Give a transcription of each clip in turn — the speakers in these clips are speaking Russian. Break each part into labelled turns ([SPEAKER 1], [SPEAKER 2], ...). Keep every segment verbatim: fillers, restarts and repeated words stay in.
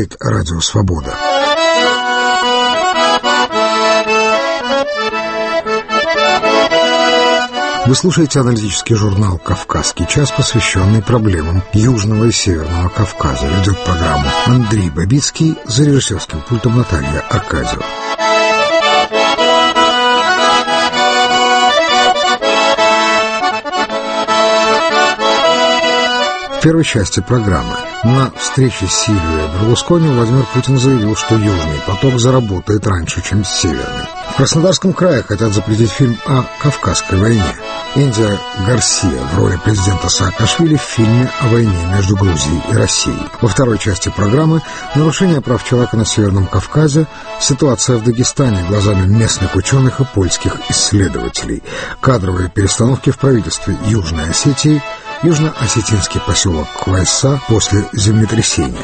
[SPEAKER 1] Говорит Радио Свобода. Вы слушаете аналитический журнал «Кавказский час», посвященный проблемам Южного и Северного Кавказа. Ведет программу Андрей Бабицкий, за режиссерским пультом Наталья Аркадьева. В первой части программы на встрече с Сильвио Берлускони Владимир Путин заявил, что Южный поток заработает раньше, чем Северный. В Краснодарском крае хотят запретить фильм о Кавказской войне. Индия Гарсия в роли президента Саакашвили в фильме о войне между Грузией и Россией. Во второй части программы нарушение прав человека на Северном Кавказе, ситуация в Дагестане глазами местных ученых и польских исследователей, кадровые перестановки в правительстве Южной Осетии, южно-осетинский поселок Квайса после землетрясения.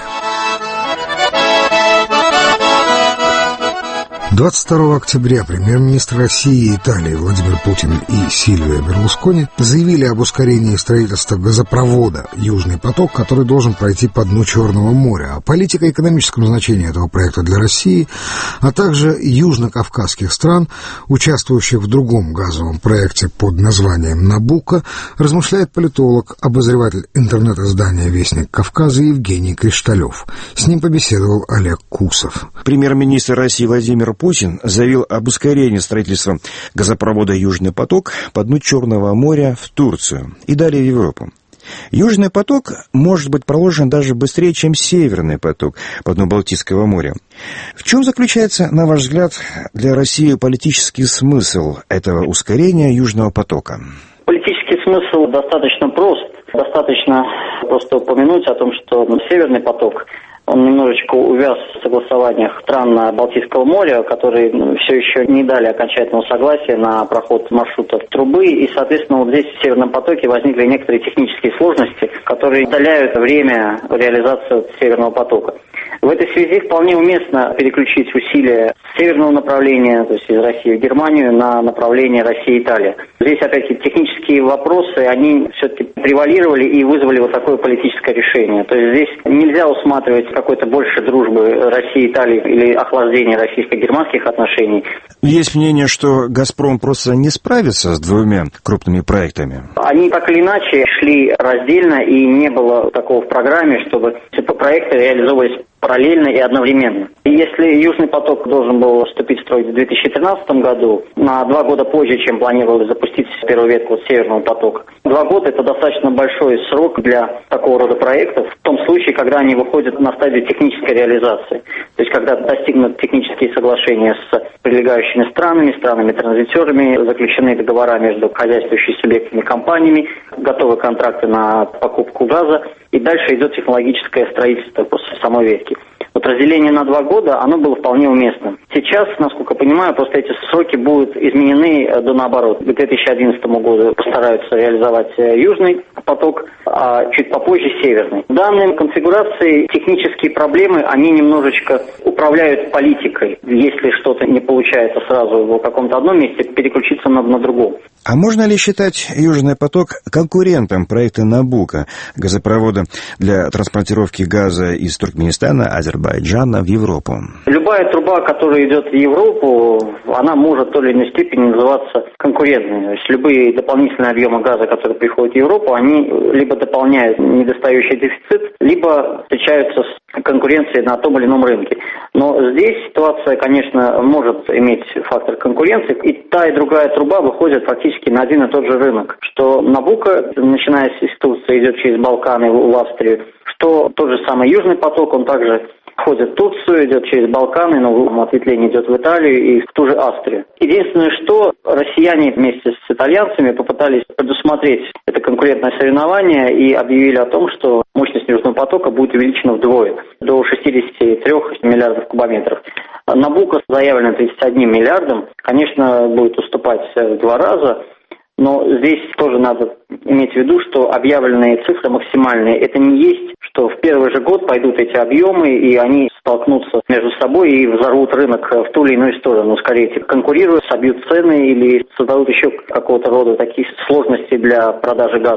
[SPEAKER 1] двадцать второго октября премьер-министр России и Италии Владимир Путин и Сильвио Берлускони заявили об ускорении строительства газопровода «Южный поток», который должен пройти по дну Черного моря, о политико-экономическом значении этого проекта для России, а также южно-кавказских стран, участвующих в другом газовом проекте под названием «Набуко», размышляет политолог, обозреватель интернет-издания «Вестник Кавказа» Евгений Кришталев. С ним побеседовал Олег Кусов.
[SPEAKER 2] Премьер-министр России Владимир Путин заявил об ускорении строительства газопровода «Южный поток» по дну Черного моря в Турцию и далее в Европу. «Южный поток» может быть проложен даже быстрее, чем «Северный поток» по дну Балтийского моря. В чем заключается, на ваш взгляд, для России политический смысл этого ускорения «Южного потока»?
[SPEAKER 3] Политический смысл достаточно прост. Достаточно просто упомянуть о том, что «Северный поток» он немножечко увяз в согласованиях стран Балтийского моря, которые все еще не дали окончательного согласия на проход маршрута трубы. И, соответственно, вот здесь в Северном потоке возникли некоторые технические сложности, которые удаляют время реализации Северного потока. В этой связи вполне уместно переключить усилия с северного направления, то есть из России в Германию, на направление Россия-Италия. Здесь, опять-таки, технические вопросы, они все-таки превалировали и вызвали вот такое политическое решение. То есть здесь нельзя усматривать какой-то больше дружбы России-Италии или охлаждения российско-германских отношений.
[SPEAKER 2] Есть мнение, что «Газпром» просто не справится с двумя крупными проектами.
[SPEAKER 3] Они так или иначе шли раздельно, и не было такого в программе, чтобы эти проекты реализовывались параллельно и одновременно. И если «Южный поток» должен был вступить в строй в две тысячи тринадцатом году, на два года позже, чем планировалось запустить первую ветку «Северного потока», два года – это достаточно большой срок для такого рода проектов, в том случае, когда они выходят на стадию технической реализации. То есть, когда достигнут технические соглашения с прилегающими странами, странами-транзитерами, заключены договора между хозяйствующими субъектами компаниями, готовы контракты на покупку газа, и дальше идет технологическое строительство после самой ветки. Вот разделение на два года, оно было вполне уместным. Сейчас, насколько я понимаю, просто эти сроки будут изменены до наоборот. К две тысячи одиннадцатому году постараются реализовать Южный поток, а чуть попозже Северный. В данной конфигурации технические проблемы, они немножечко управляют политикой. Если что-то не получается сразу в каком-то одном месте, переключиться надо на другом.
[SPEAKER 2] А можно ли считать «Южный поток» конкурентом проекта «Набуко», газопровода для транспортировки газа из Туркменистана, Азербайджана в Европу?
[SPEAKER 3] Любая труба, которая идет в Европу, она может в той или иной степени называться конкурентной. То есть любые дополнительные объемы газа, которые приходят в Европу, они либо дополняют недостающий дефицит, либо встречаются с конкуренцией на том или ином рынке. Но здесь ситуация, конечно, может иметь фактор конкуренции, и та и другая труба выходят фактически на один и тот же рынок. Что «Набуко», начиная с Турции, идет через Балканы в Австрию, что тот же самый «Южный поток», он также входит в Турцию, идет через Балканы, но ответвление идет в Италию и в ту же Австрию. Единственное, что россияне вместе с итальянцами попытались предусмотреть это конкурентное соревнование и объявили о том, что мощность Южного потока будет увеличена вдвое, до шестидесяти трёх миллиардов кубометров. «Набуко» заявлено тридцать одним миллиардом, конечно, будет уступать в два раза. Но здесь тоже надо иметь в виду, что объявленные цифры максимальные. Это не есть, что в первый же год пойдут эти объемы, и они столкнутся между собой и взорвут рынок в ту или иную сторону. Скорее, конкурируют, собьют цены или создадут еще какого-то рода такие сложности для продажи газа.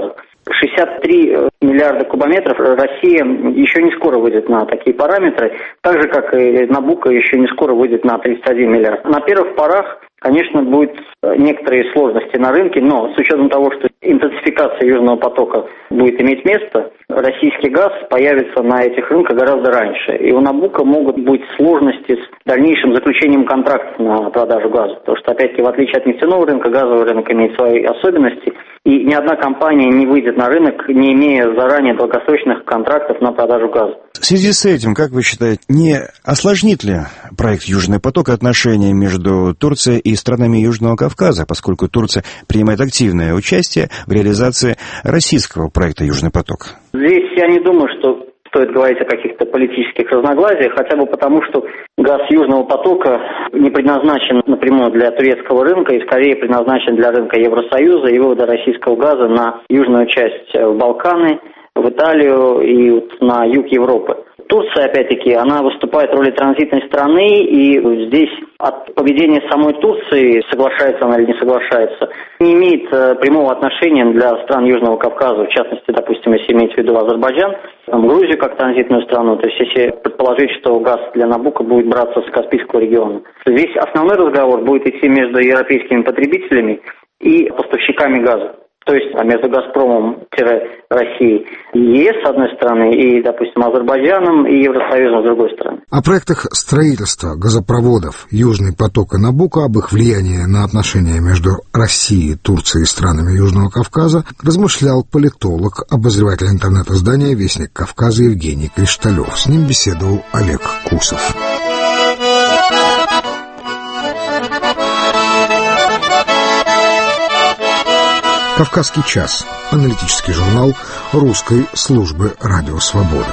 [SPEAKER 3] шестьдесят три миллиарда кубометров. Россия еще не скоро выйдет на такие параметры, так же, как и Набуко еще не скоро выйдет на тридцать один миллиард. На первых порах, конечно, будут некоторые сложности на рынке, но с учетом того, что интенсификация Южного потока будет иметь место, российский газ появится на этих рынках гораздо раньше. И у Набуко могут быть сложности с дальнейшим заключением контрактов на продажу газа. Потому что, опять-таки, в отличие от нефтяного рынка, газовый рынок имеет свои особенности. И ни одна компания не выйдет на рынок, не имея заранее долгосрочных контрактов на продажу газа.
[SPEAKER 2] В связи с этим, как вы считаете, не осложнит ли проект «Южный поток» отношения между Турцией и странами Южного Кавказа, поскольку Турция принимает активное участие в реализации российского проекта «Южный поток»?
[SPEAKER 3] Здесь я не думаю, что стоит говорить о каких-то политических разногласиях, хотя бы потому, что газ Южного потока не предназначен напрямую для турецкого рынка и скорее предназначен для рынка Евросоюза и вывода российского газа на южную часть в Балканы, в Италию и вот на юг Европы. Турция, опять-таки, она выступает в роли транзитной страны, и здесь от поведения самой Турции, соглашается она или не соглашается, не имеет э, прямого отношения для стран Южного Кавказа, в частности, допустим, если иметь в виду Азербайджан, там, Грузию как транзитную страну, то есть если предположить, что газ для Набуко будет браться с Каспийского региона. Здесь основной разговор будет идти между европейскими потребителями и поставщиками газа. То есть между «Газпромом»-Россией и ЕС с одной стороны, и, допустим, Азербайджаном и Евросоюзом с другой стороны.
[SPEAKER 1] О проектах строительства газопроводов «Южный поток» и «Набуко», об их влиянии на отношения между Россией, Турцией и странами Южного Кавказа размышлял политолог, обозреватель интернет-издания «Вестник Кавказа» Евгений Кришталев. С ним беседовал Олег Кусов. «Кавказский час» – аналитический журнал русской службы «Радио Свобода».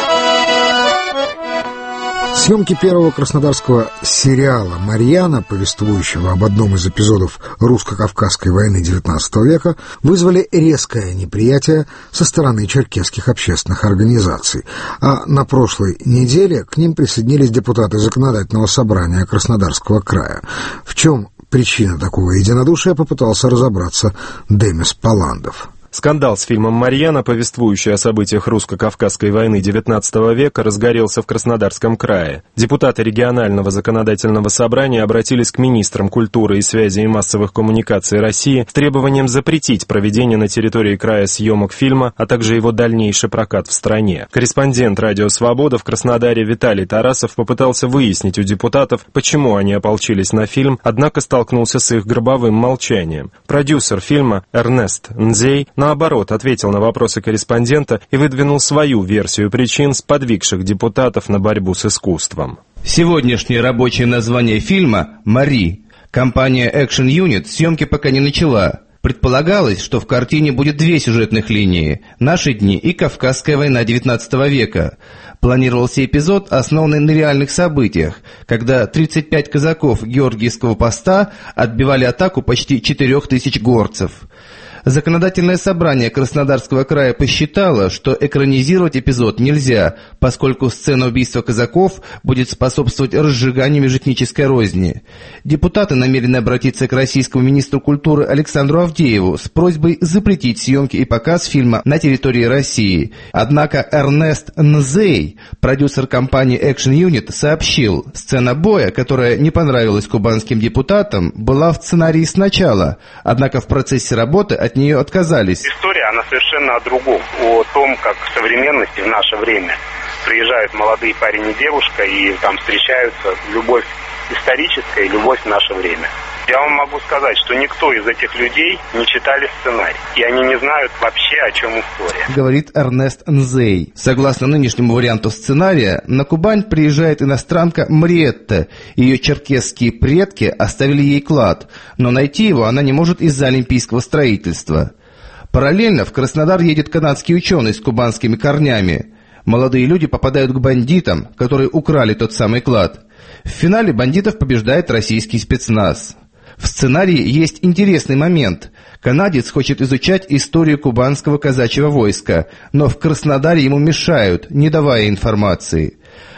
[SPEAKER 1] Съемки первого краснодарского сериала «Марьяна», повествующего об одном из эпизодов русско-кавказской войны девятнадцатого века, вызвали резкое неприятие со стороны черкесских общественных организаций. А на прошлой неделе к ним присоединились депутаты Законодательного собрания Краснодарского края. В чем причина такого единодушия, попытался разобраться Демис Паландов.
[SPEAKER 4] Скандал с фильмом «Марьяна», повествующий о событиях русско-кавказской войны девятнадцатого века, разгорелся в Краснодарском крае. Депутаты регионального законодательного собрания обратились к министрам культуры и связи и массовых коммуникаций России с требованием запретить проведение на территории края съемок фильма, а также его дальнейший прокат в стране. Корреспондент «Радио Свобода» в Краснодаре Виталий Тарасов попытался выяснить у депутатов, почему они ополчились на фильм, однако столкнулся с их гробовым молчанием. Продюсер фильма Эрнест Нзей наоборот, ответил на вопросы корреспондента и выдвинул свою версию причин, сподвигших депутатов на борьбу с искусством.
[SPEAKER 5] Сегодняшнее рабочее название фильма «Мари». Компания Action Unit съемки пока не начала. Предполагалось, что в картине будет две сюжетных линии – «Наши дни» и «Кавказская война девятнадцатого века». Планировался эпизод, основанный на реальных событиях, когда тридцать пять казаков Георгиевского поста отбивали атаку почти четырех тысяч горцев. Законодательное собрание Краснодарского края посчитало, что экранизировать эпизод нельзя, поскольку сцена убийства казаков будет способствовать разжиганию межэтнической розни. Депутаты намерены обратиться к российскому министру культуры Александру Авдееву с просьбой запретить съемки и показ фильма на территории России. Однако Эрнест Нзей, продюсер компании Action Unit, сообщил, сцена боя, которая не понравилась кубанским депутатам, была в сценарии сначала, однако в процессе работы от нее отказались.
[SPEAKER 6] История, она совершенно о другом, о том, как в современности, в наше время, приезжают молодые парень и девушка, и там встречаются любовь историческая и любовь в наше время. Я вам могу сказать, что никто из этих людей не читали сценарий, и они не знают вообще, о чем история.
[SPEAKER 5] Говорит Эрнест Нзей. Согласно нынешнему варианту сценария, на Кубань приезжает иностранка Мриетта. Ее черкесские предки оставили ей клад, но найти его она не может из-за олимпийского строительства. Параллельно в Краснодар едет канадский ученый с кубанскими корнями. Молодые люди попадают к бандитам, которые украли тот самый клад. В финале бандитов побеждает российский спецназ. В сценарии есть интересный момент. Канадец хочет изучать историю кубанского казачьего войска, но в Краснодаре ему мешают, не давая информации.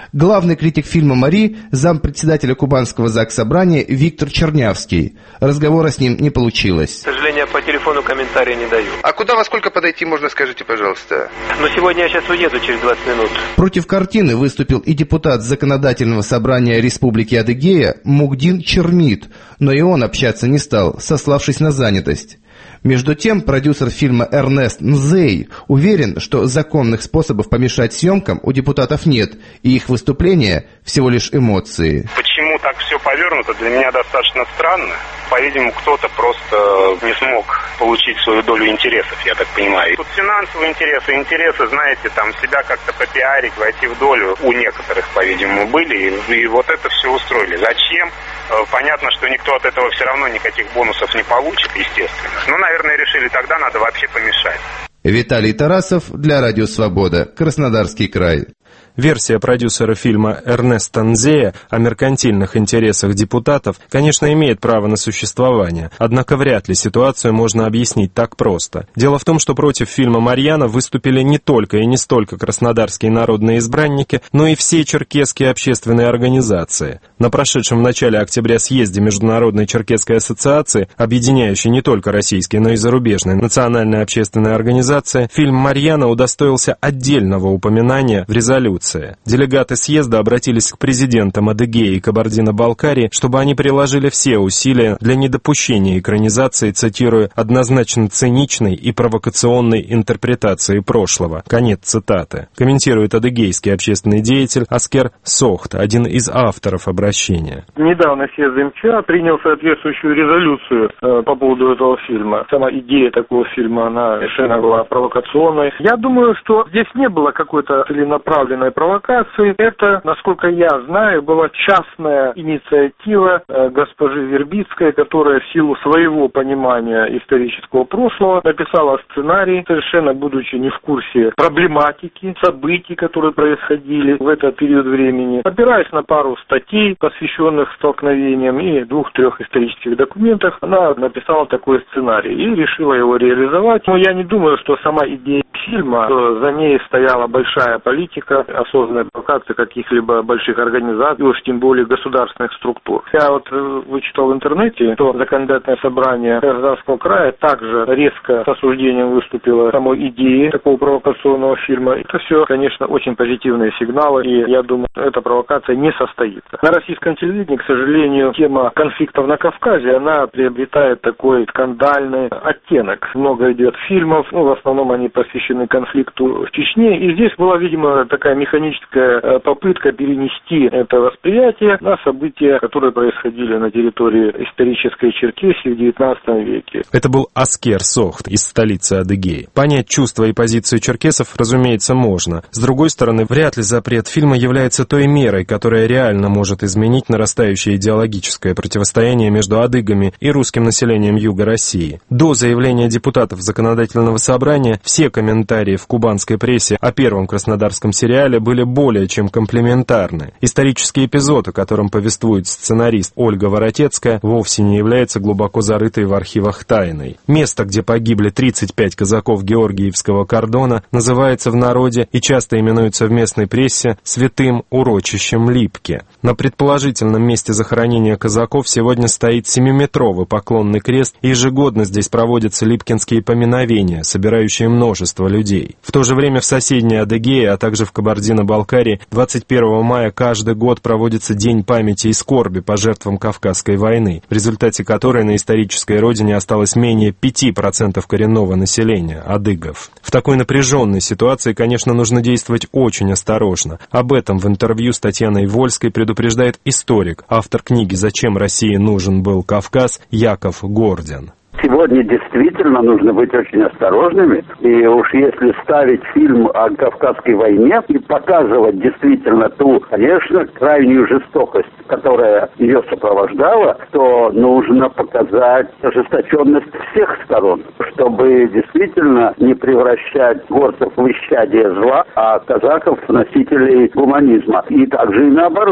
[SPEAKER 5] Главный критик фильма «Мари» – зампредседателя Кубанского заксобрания Виктор Чернявский. Разговора с ним не получилось.
[SPEAKER 7] К сожалению, по телефону комментария не даю.
[SPEAKER 8] А куда во сколько подойти можно, скажите, пожалуйста?
[SPEAKER 7] Но сегодня я сейчас уеду через двадцать минут.
[SPEAKER 5] Против картины выступил и депутат Законодательного собрания Республики Адыгея Мугдин Чермит, но и он общаться не стал, сославшись на занятость. Между тем, продюсер фильма Эрнест Нзей уверен, что законных способов помешать съемкам у депутатов нет, и их выступления всего лишь эмоции.
[SPEAKER 6] Почему так все повернуто, для меня достаточно странно. По-видимому, кто-то просто не смог получить свою долю интересов, я так понимаю. Тут финансовые интересы, интересы, знаете, там себя как-то попиарить, войти в долю у некоторых, по-видимому, были, и, и вот это все устроили. Зачем? Понятно, что никто от этого все равно никаких бонусов не получит, естественно. Ну, наверное, решили, тогда надо вообще помешать.
[SPEAKER 5] Виталий Тарасов для Радио Свобода, Краснодарский край.
[SPEAKER 4] Версия продюсера фильма Эрнеста Нзея о меркантильных интересах депутатов, конечно, имеет право на существование, однако вряд ли ситуацию можно объяснить так просто. Дело в том, что против фильма «Марьяна» выступили не только и не столько краснодарские народные избранники, но и все черкесские общественные организации. На прошедшем в начале октября съезде Международной черкесской ассоциации, объединяющей не только российские, но и зарубежные национальные общественные организации, фильм «Марьяна» удостоился отдельного упоминания в резолюции. Делегаты съезда обратились к президентам Адыгеи и Кабардино-Балкарии, чтобы они приложили все усилия для недопущения экранизации, цитирую, «однозначно циничной и провокационной интерпретации прошлого». Конец цитаты. Комментирует адыгейский общественный деятель Аскер Сохт, один из авторов обращения.
[SPEAKER 9] Недавно съезд МЧА принял соответствующую резолюцию э, по поводу этого фильма. Сама идея такого фильма, она совершенно была провокационной. Я думаю, что здесь не было какой-то целенаправленной провокации. Это, насколько я знаю, была частная инициатива э, госпожи Вербицкой, которая в силу своего понимания исторического прошлого написала сценарий, совершенно будучи не в курсе проблематики, событий, которые происходили в этот период времени. Опираясь на пару статей, посвященных столкновениям, и двух-трех исторических документах, она написала такой сценарий и решила его реализовать. Но я не думаю, что сама идея фильма, что за ней стояла большая политика, осознанная провокация каких-либо больших организаций, уж тем более государственных структур. Я вот вычитал в интернете, что Законодательное собрание Краснодарского края также резко с осуждением выступило самой идеи такого провокационного фильма. Это все, конечно, очень позитивные сигналы, и я думаю, эта провокация не состоится. На российском телевидении, к сожалению, тема конфликтов на Кавказе, она приобретает такой скандальный оттенок. Много идет фильмов, ну, в основном они посвящены конфликту в Чечне, и здесь была, видимо, такая механическая попытка перенести это восприятие на события, которые происходили на территории исторической Черкесии в девятнадцатом веке.
[SPEAKER 4] Это был Аскер Сохт из столицы Адыгеи. Понять чувства и позицию черкесов, разумеется, можно. С другой стороны, вряд ли запрет фильма является той мерой, которая реально может изменить нарастающее идеологическое противостояние между адыгами и русским населением юга России. До заявления депутатов Законодательного собрания все комментарии в кубанской прессе о первом краснодарском сериале были более чем комплиментарны. Исторический эпизод, о котором повествует сценарист Ольга Воротецкая, вовсе не является глубоко зарытой в архивах тайной. Место, где погибли тридцать пять казаков Георгиевского кордона, называется в народе и часто именуется в местной прессе святым урочищем Липки. На предположительном месте захоронения казаков сегодня стоит семиметровый поклонный крест, и ежегодно здесь проводятся липкинские поминовения, собирающие множество людей. В то же время в соседней Адыгее, а также в Кабардино-Балкарии двадцать первого мая каждый год проводится День памяти и скорби по жертвам Кавказской войны, в результате которой на исторической родине осталось менее пяти процентов коренного населения, адыгов. В такой напряженной ситуации, конечно, нужно действовать очень осторожно. Об этом в интервью с Татьяной Вольской предупреждает историк, автор книги «Зачем России нужен был Кавказ» Яков Гордин.
[SPEAKER 10] Сегодня действительно нужно быть очень осторожными, и уж если ставить фильм о Кавказской войне и показывать действительно ту, конечно, крайнюю жестокость, которая ее сопровождала, то нужно показать ожесточенность всех сторон, чтобы действительно не превращать горцев в исчадие зла, а казаков в носителей гуманизма. И также и наоборот.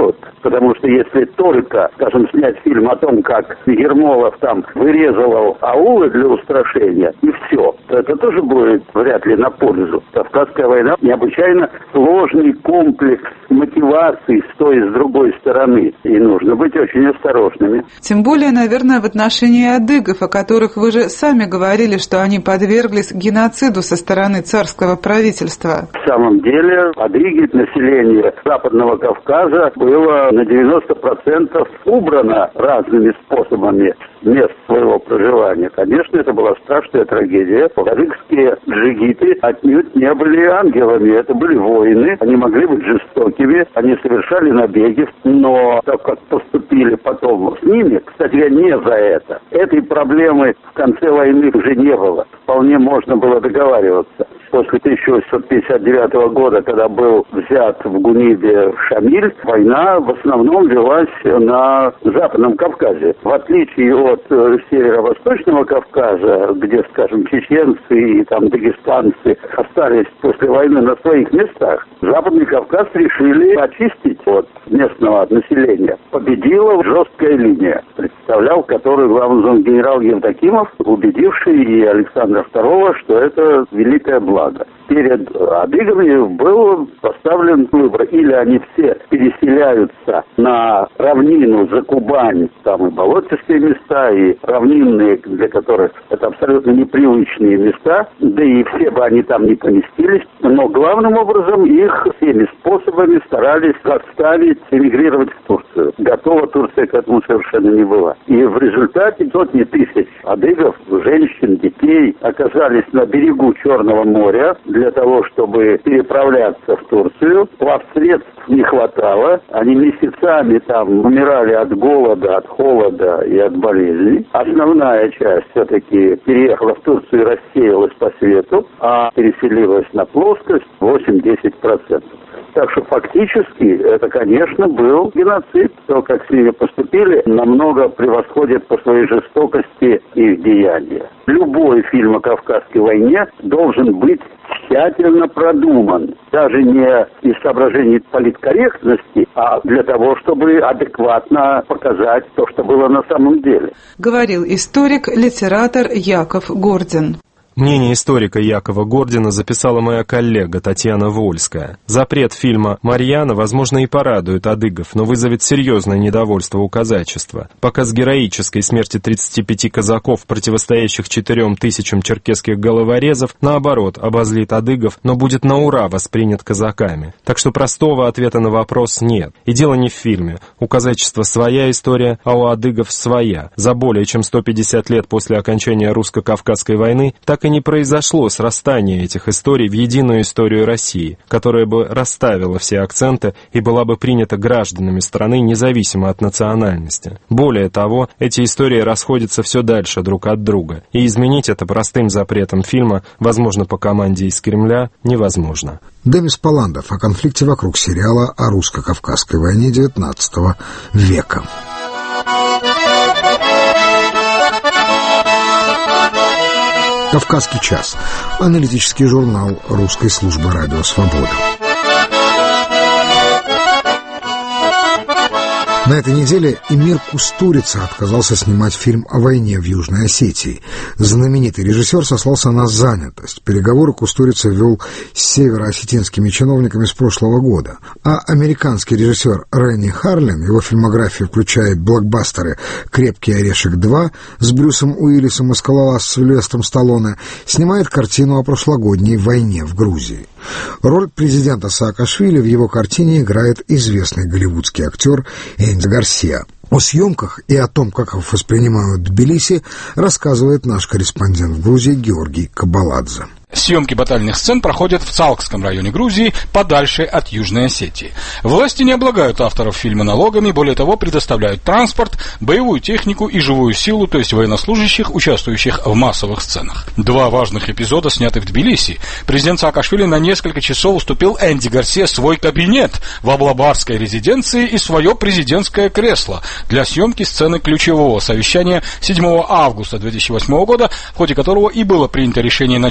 [SPEAKER 10] Потому что если только, скажем, снять фильм о том, как Ермолов там вырезал аулы для устрашения, и все, то это тоже будет вряд ли на пользу. Кавказская война необычайно сложный комплекс мотиваций с той и с другой стороны, и нужно быть очень осторожными.
[SPEAKER 11] Тем более, наверное, в отношении адыгов, о которых вы же сами говорили, что они подверглись геноциду со стороны царского правительства.
[SPEAKER 10] В самом деле, адыги, население Западного Кавказа, было на девяносто процентов убрано разными способами мест своего проживания. Конечно, это была страшная трагедия. Адыгские джигиты отнюдь не были ангелами, это были воины, они могли быть жестокими, они совершали набеги, но так как поступили потом с ними, кстати, не за это. Этой проблемы в конце войны уже не было. Вполне можно было договариваться. После тысяча восемьсот пятьдесят девятого года, когда был взят в Гунибе Шамиль, война в основном велась на Западном Кавказе. В отличие от э, северо-восточного Кавказа, где, скажем, чеченцы и там дагестанцы остались после войны на своих местах, Западный Кавказ решили очистить от местного населения. Победила жесткая линия, представлял которую главный генерал Евдокимов, убедивший и Александра второго, что это великое благо. Перед адыгами был поставлен выбор. Или они все переселяются на равнину за Кубань, там и болотистые места, и равнинные, для которых это абсолютно непривычные места, да и все бы они там не поместились. Но главным образом их всеми способами старались заставить эмигрировать в Турцию. Готова Турция к этому совершенно не была. И в результате сотни тысяч адыгов, женщин, детей оказались на берегу Черного моря для того, чтобы переправляться в Турцию. Плавсредств не хватало. Они месяцами там умирали от голода, от холода и от болезней. Основная часть все-таки переехала в Турцию и рассеялась по свету, а переселилась на плоскость восемь-десять процентов. Так что фактически это, конечно, был геноцид. То, как с ними поступили, намного превосходит по своей жестокости их деяния. Любой фильм о Кавказской войне должен быть тщательно продуман. Даже не из соображений политкорректности, а для того, чтобы адекватно показать то, что было на самом деле.
[SPEAKER 11] Говорил историк, литератор Яков Гордин.
[SPEAKER 4] Мнение историка Якова Гордина записала моя коллега Татьяна Вольская. Запрет фильма «Марьяна», возможно, и порадует адыгов, но вызовет серьезное недовольство у казачества. Показ героической смерти тридцати пяти казаков, противостоящих четырем тысячам черкесских головорезов, наоборот, обозлит адыгов, но будет на ура воспринят казаками. Так что простого ответа на вопрос нет. И дело не в фильме. У казачества своя история, а у адыгов своя. За более чем сто пятьдесят лет после окончания русско-кавказской войны так и не произошло срастание этих историй в единую историю России, которая бы расставила все акценты и была бы принята гражданами страны независимо от национальности. Более того, эти истории расходятся все дальше друг от друга, и изменить это простым запретом фильма, возможно, по команде из Кремля, невозможно.
[SPEAKER 1] Демис Паландов о конфликте вокруг сериала о русско-кавказской войне девятнадцатого века. «Кавказский час» — аналитический журнал русской службы радио «Свобода». На этой неделе Эмир Кустурица отказался снимать фильм о войне в Южной Осетии. Знаменитый режиссер сослался на занятость. Переговоры Кустурица вел с североосетинскими чиновниками с прошлого года. А американский режиссер Ренни Харлин, его фильмография включает блокбастеры «Крепкий орешек два» с Брюсом Уиллисом и «Скалолаз» с Сильвестром Сталлоне, снимает картину о прошлогодней войне в Грузии. Роль президента Саакашвили в его картине играет известный голливудский актер Энди Гарсия. О съемках и о том, как их воспринимают в Тбилиси, рассказывает наш корреспондент в Грузии Георгий Кабаладзе.
[SPEAKER 12] Съемки батальных сцен проходят в Цалкском районе Грузии, подальше от Южной Осетии. Власти не облагают авторов фильма налогами, более того, предоставляют транспорт, боевую технику и живую силу, то есть военнослужащих, участвующих в массовых сценах. Два важных эпизода сняты в Тбилиси. Президент Саакашвили на несколько часов уступил Энди Гарсия свой кабинет в Аблабарской резиденции и свое президентское кресло для съемки сцены ключевого совещания седьмого августа две тысячи восьмого года, в ходе которого и было принято решение начать наступление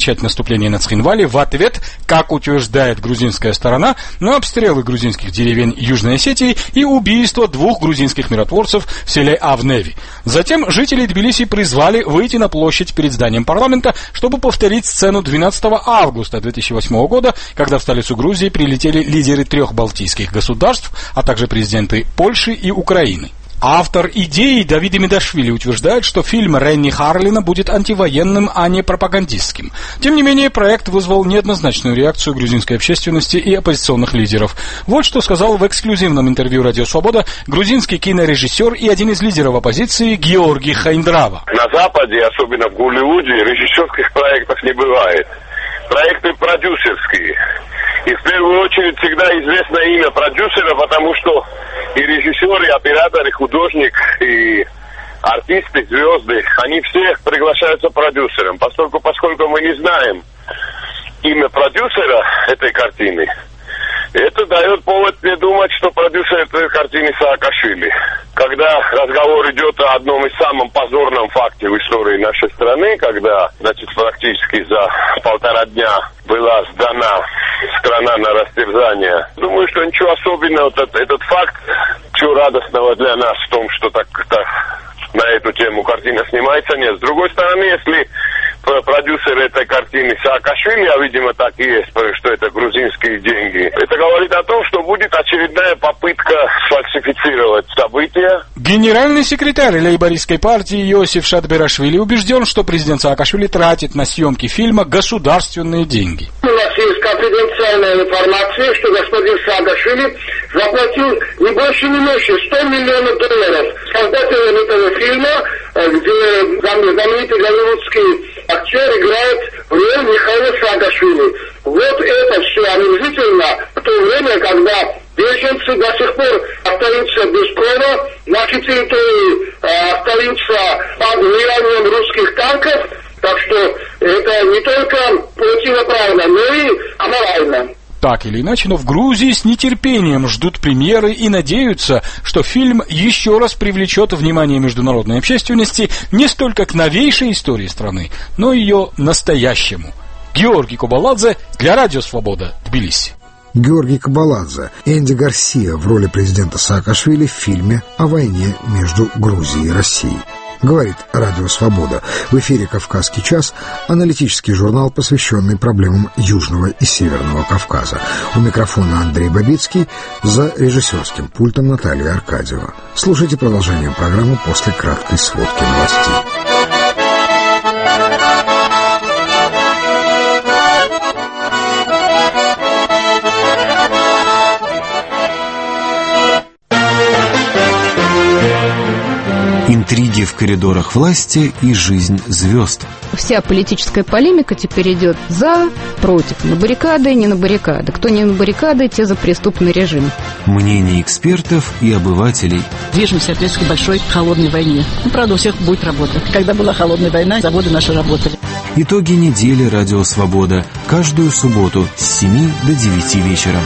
[SPEAKER 12] наступления на Цхинвале в ответ, как утверждает грузинская сторона, на обстрелы грузинских деревень Южной Осетии и убийство двух грузинских миротворцев в селе Авневи. Затем жители Тбилиси призвали выйти на площадь перед зданием парламента, чтобы повторить сцену двенадцатого августа две тысячи восьмого года, когда в столицу Грузии прилетели лидеры трех балтийских государств, а также президенты Польши и Украины. Автор идеи Давид Медашвили утверждает, что фильм Ренни Харлина будет антивоенным, а не пропагандистским. Тем не менее, проект вызвал неоднозначную реакцию грузинской общественности и оппозиционных лидеров. Вот что сказал в эксклюзивном интервью «Радио Свобода» грузинский кинорежиссер и один из лидеров оппозиции Георгий Хайндрава.
[SPEAKER 13] На Западе, особенно в Голливуде, режиссерских проектов не бывает. Проекты продюсерские. И в первую очередь всегда известно имя продюсера, потому что и режиссер, и оператор, и художник, и артисты, звезды, они все приглашаются продюсером. Поскольку, поскольку мы не знаем имя продюсера этой картины, это дает повод мне думать, что продюсер этой картины Саакашвили. Когда разговор идет о одном из самых позорном факте в истории нашей страны, когда, значит, практически за полтора дня была сдана страна на растерзание. Думаю, что ничего особенного, этот, этот факт, чего радостного для нас в том, что так, так на эту тему картина снимается, нет. С другой стороны, если продюсер этой картины Саакашвили, а видимо так и есть, что это грузинские деньги, это говорит о том, что будет очередная попытка сфальсифицировать события.
[SPEAKER 12] Генеральный секретарь лейбористской партии Иосиф Шатберашвили убежден, что президент Саакашвили тратит на съемки фильма государственные деньги.
[SPEAKER 14] У нас есть конфиденциальная информация, что господин Саакашвили заплатил не больше, не меньше сто миллионов долларов создателям этого фильма, где знаменитый голливудский актер играет роль Михаила Саакашвили. Вот это все омерзительно в то время, когда беженцы до сих пор остаются без права, наши территории э, остаются под влиянием русских танков, так что это не только противоправно, но и аморально.
[SPEAKER 12] Так или иначе, но в Грузии с нетерпением ждут премьеры и надеются, что фильм еще раз привлечет внимание международной общественности не столько к новейшей истории страны, но и ее настоящему. Георгий Кобаладзе для Радио Свобода, Тбилиси.
[SPEAKER 1] Георгий Кобаладзе, Энди Гарсия в роли президента Саакашвили в фильме о войне между Грузией и Россией. Говорит Радио Свобода. В эфире «Кавказский час» — аналитический журнал, посвященный проблемам Южного и Северного Кавказа. У микрофона Андрей Бабицкий, за режиссерским пультом Наталья Аркадьева. Слушайте продолжение программы после краткой сводки новостей.
[SPEAKER 15] Интриги в коридорах власти и жизнь звезд.
[SPEAKER 16] Вся политическая полемика теперь идет за, против, на баррикады, не на баррикады. Кто не на баррикады, те за преступный режим.
[SPEAKER 15] Мнения экспертов и обывателей.
[SPEAKER 17] Движемся опять к большой холодной войне. Ну, правда, у всех будет работа. Когда была холодная война, заводы наши работали.
[SPEAKER 15] Итоги недели «Радио Свобода». Каждую субботу с семи до девяти вечера.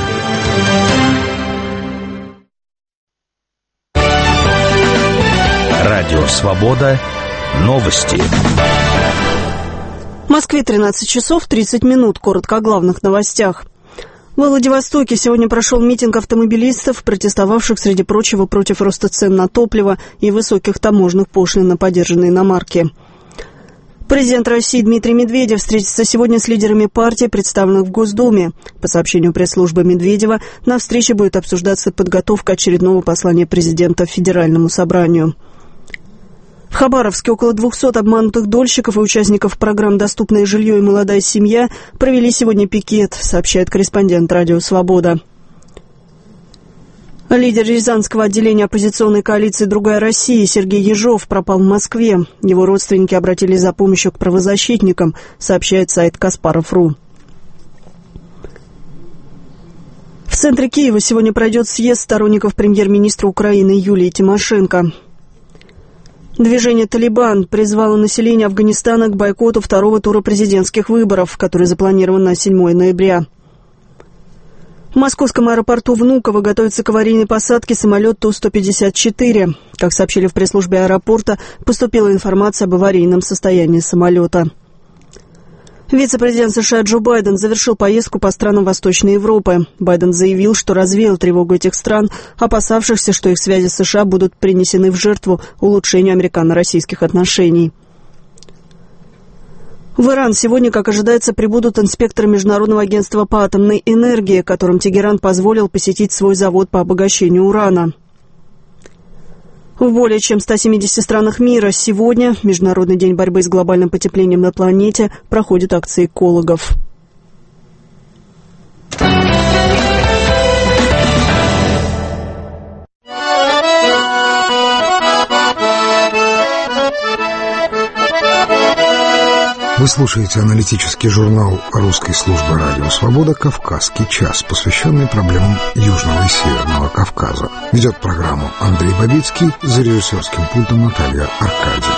[SPEAKER 18] Радио Свобода. Новости.
[SPEAKER 19] В Москве тринадцать часов тридцать минут. Коротко о главных новостях. В Владивостоке сегодня прошел митинг автомобилистов, протестовавших, среди прочего, против роста цен на топливо и высоких таможенных пошлин на подержанные иномарки. Президент России Дмитрий Медведев встретится сегодня с лидерами партий, представленных в Госдуме. По сообщению пресс-службы Медведева, на встрече будет обсуждаться подготовка очередного послания президента Федеральному собранию. В Хабаровске около двухсот обманутых дольщиков и участников программ «Доступное жилье» и «Молодая семья» провели сегодня пикет, сообщает корреспондент «Радио Свобода». Лидер Рязанского отделения оппозиционной коалиции «Другая Россия» Сергей Ежов пропал в Москве. Его родственники обратились за помощью к правозащитникам, сообщает сайт Каспаров точка ру. В центре Киева сегодня пройдет съезд сторонников премьер-министра Украины Юлии Тимошенко. Движение «Талибан» призвало население Афганистана к бойкоту второго тура президентских выборов, который запланирован на седьмое ноября. В московском аэропорту Внуково готовится к аварийной посадке самолет Ту сто пятьдесят четыре. Как сообщили в пресс-службе аэропорта, поступила информация об аварийном состоянии самолета. Вице-президент США Джо Байден завершил поездку по странам Восточной Европы. Байден заявил, что развеял тревогу этих стран, опасавшихся, что их связи с США будут принесены в жертву улучшению американо-российских отношений. В Иран сегодня, как ожидается, прибудут инспекторы Международного агентства по атомной энергии, которым Тегеран позволил посетить свой завод по обогащению урана. В более чем ста семидесяти странах мира сегодня, в Международный день борьбы с глобальным потеплением на планете, проходят акции экологов.
[SPEAKER 1] Вы слушаете аналитический журнал русской службы радио «Свобода» «Кавказский час», посвященный проблемам Южного и Северного Кавказа. Ведет программу Андрей Бабицкий, за режиссерским пультом Наталья Аркадьева.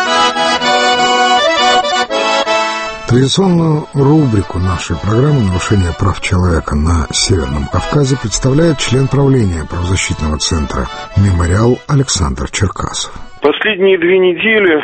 [SPEAKER 1] Традиционную рубрику нашей программы «Нарушение прав человека на Северном Кавказе» представляет член правления правозащитного центра «Мемориал» Александр Черкасов.
[SPEAKER 20] Последние две недели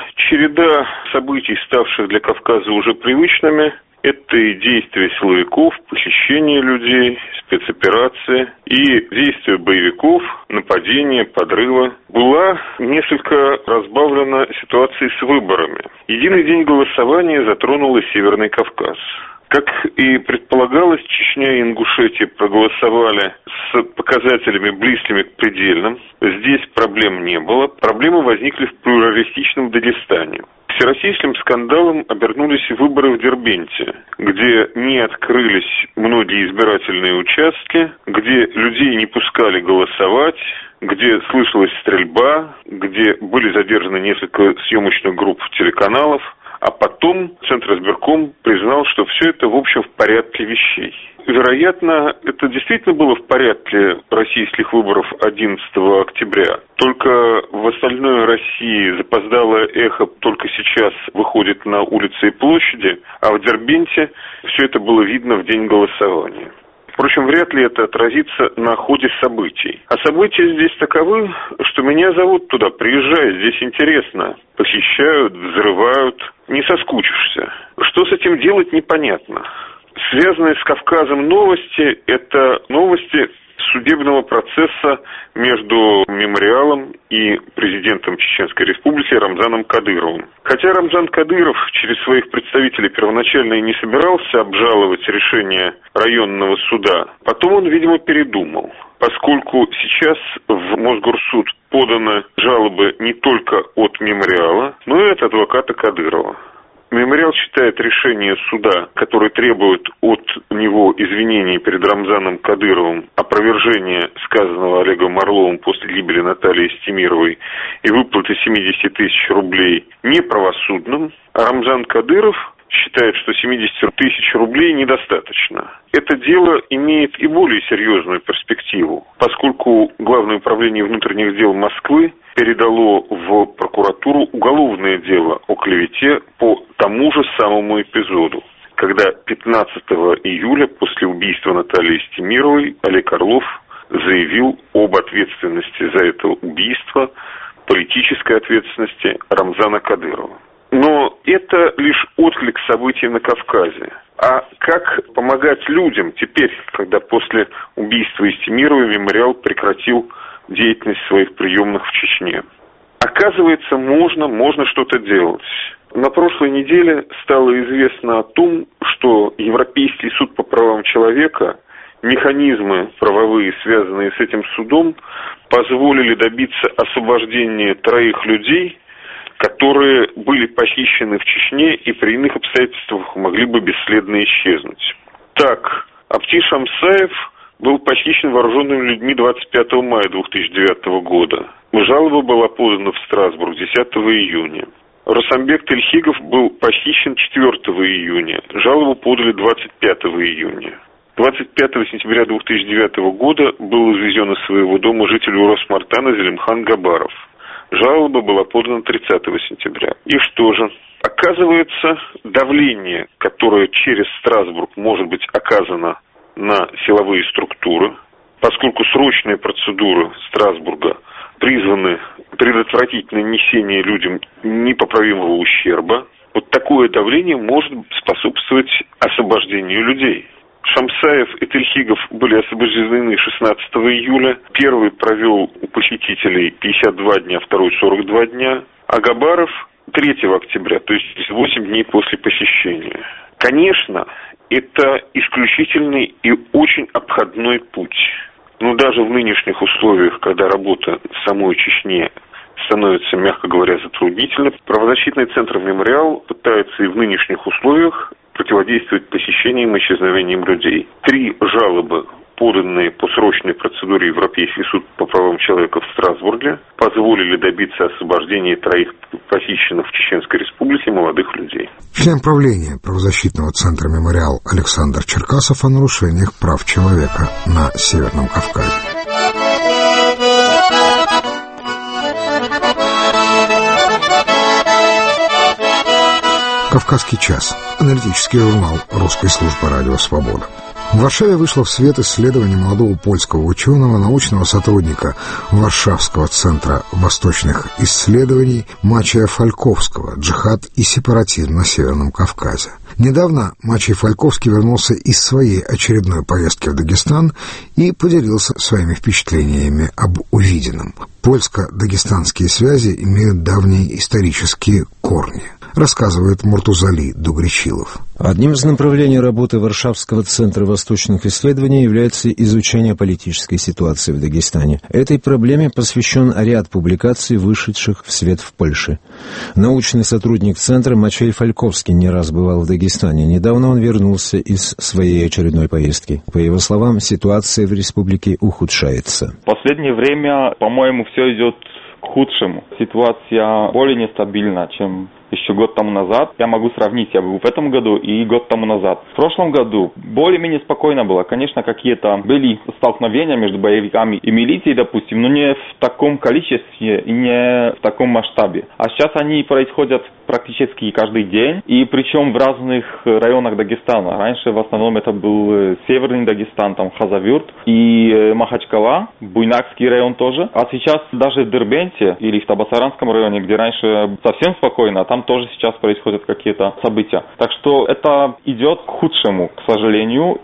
[SPEAKER 20] череда событий, ставших для Кавказа уже привычными, это и действия силовиков, похищение людей, спецоперации и действия боевиков, нападения, подрыва, была несколько разбавлена ситуацией с выборами. Единый день голосования затронул и Северный Кавказ. Как и предполагалось, Чечня и Ингушетия проголосовали с показателями близкими к предельным. Здесь проблем не было. Проблемы возникли в плюралистичном Дагестане. Всероссийским скандалом обернулись выборы в Дербенте, где не открылись многие избирательные участки, где людей не пускали голосовать, где слышалась стрельба, где были задержаны несколько съемочных групп телеканалов. А потом Центризбирком признал, что все это, в общем, в порядке вещей. Вероятно, это действительно было в порядке российских выборов одиннадцатого октября. Только в остальной России запоздалое эхо только сейчас выходит на улицы и площади, а в Дербенте все это было видно в день голосования. Впрочем, вряд ли это отразится на ходе событий. А события здесь таковы, что меня зовут туда, приезжай, здесь интересно. Похищают, взрывают, не соскучишься. Что с этим делать, непонятно. Связанные с Кавказом новости – это новости судебного процесса между Мемориалом и президентом Чеченской Республики Рамзаном Кадыровым. Хотя Рамзан Кадыров через своих представителей первоначально и не собирался обжаловать решение районного суда, потом он, видимо, передумал, поскольку сейчас в Мосгорсуд поданы жалобы не только от Мемориала, но и от адвоката Кадырова. Мемориал считает решение суда, которое требует от него извинений перед Рамзаном Кадыровым, опровержения сказанного Олегом Орловым после гибели Натальи Стемировой и выплаты семьдесят тысяч рублей, неправосудным, а Рамзан Кадыров считает, что семьдесят тысяч рублей недостаточно. Это дело имеет и более серьезную перспективу, поскольку Главное управление внутренних дел Москвы передало в прокуратуру уголовное дело о клевете по тому же самому эпизоду, когда пятнадцатого июля после убийства Натальи Стемировой Олег Орлов заявил об ответственности за это убийство, политической ответственности Рамзана Кадырова. Но это лишь отклик событий на Кавказе. А как помогать людям теперь, когда после убийства Истемировой Мемориал прекратил деятельность своих приемных в Чечне? Оказывается, можно, можно что-то делать. На прошлой неделе стало известно о том, что Европейский суд по правам человека, механизмы правовые, связанные с этим судом, позволили добиться освобождения троих людей, которые были похищены в Чечне и при иных обстоятельствах могли бы бесследно исчезнуть. Так, Аптиш Амсаев был похищен вооруженными людьми двадцать пятого мая две тысячи девятого года. Жалоба была подана в Страсбург десятого июня. Русамбек Тельхигов был похищен четвертого июня. Жалобу подали двадцать пятого июня. двадцать пятого сентября две тысячи девятого года был извезен из своего дома житель Урос-Мартана Зелимхан Габаров. Жалоба была подана тридцатого сентября. И что же? Оказывается, давление, которое через Страсбург может быть оказано на силовые структуры, поскольку срочные процедуры Страсбурга призваны предотвратить нанесение людям непоправимого ущерба, Вот такое давление может способствовать освобождению людей. Шамсаев и Тельхигов были освобождены шестнадцатого июля. Первый провел у похитителей пятьдесят два дня, второй сорок два дня. А Габаров третьего октября, то есть восемь дней после похищения. Конечно, это исключительный и очень обходной путь. Но даже в нынешних условиях, когда работа в самой Чечне становится, мягко говоря, затруднительной, правозащитный центр «Мемориал» пытается и в нынешних условиях противодействовать похищениям и исчезновениям людей. Три жалобы, поданные по срочной процедуре Европейский суд по правам человека в Страсбурге, позволили добиться освобождения троих похищенных в Чеченской Республике молодых людей.
[SPEAKER 1] Член правления правозащитного центра «Мемориал» Александр Черкасов о нарушениях прав человека на Северном Кавказе. «Кавказский час» – аналитический журнал русской службы «Радио Свобода». В Варшаве вышло в свет исследование молодого польского ученого, научного сотрудника Варшавского центра восточных исследований Мачея Фальковского «Джихад и сепаратизм на Северном Кавказе». Недавно Мачей Фальковский вернулся из своей очередной поездки в Дагестан и поделился своими впечатлениями об увиденном. Польско-дагестанские связи имеют давние исторические корни, рассказывает Муртузали Дугричилов.
[SPEAKER 21] Одним из направлений работы Варшавского центра восточных исследований является изучение политической ситуации в Дагестане. Этой проблеме посвящен ряд публикаций, вышедших в свет в Польше. Научный сотрудник центра Мачей Фальковский не раз бывал в Дагестане. Недавно он вернулся из своей очередной поездки. По его словам, ситуация в республике ухудшается.
[SPEAKER 22] В последнее время, по-моему, все идет к худшему. Ситуация более нестабильна, чем еще год тому назад. Я могу сравнить, я был в этом году и год тому назад. В прошлом году более-менее спокойно было. Конечно, какие-то были столкновения между боевиками и милицией, допустим, но не в таком количестве и не в таком масштабе. А сейчас они происходят практически каждый день, и причем в разных районах Дагестана. Раньше в основном это был Северный Дагестан, там Хазавюрт и Махачкала, Буйнакский район тоже. А сейчас даже в Дербенте или в Табасаранском районе, где раньше совсем спокойно, там тоже сейчас происходят какие-то события. Так что это идет к худшему, к сожалению,